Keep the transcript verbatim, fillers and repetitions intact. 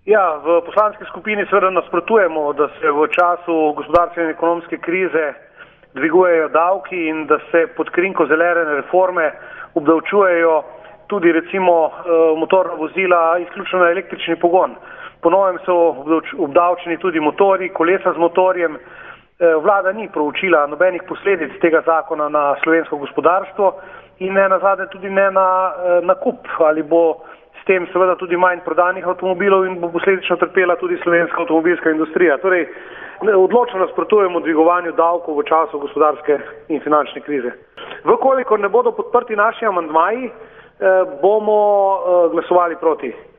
Ja, v poslanski skupini seveda nasprotujemo, da se v času gospodarske in ekonomske krize dvigujejo davki in da se pod krinko zelene reforme obdavčujejo tudi recimo motorna vozila izključno na električni pogon. Po novem so obdavčeni tudi motorji, kolesa z motorjem. Vlada ni proučila nobenih posledic tega zakona na slovensko gospodarstvo in ne nazadnje tudi ne na nakup, ali bo s tem seveda tudi manj prodanih avtomobilov in bo posledično trpela tudi slovenska avtomobilska industrija. Torej, odločno nasprotujemo dvigovanju davkov v času gospodarske in finančne krize. Vkolikor ne bodo podprti naši amandmaji, bomo glasovali proti.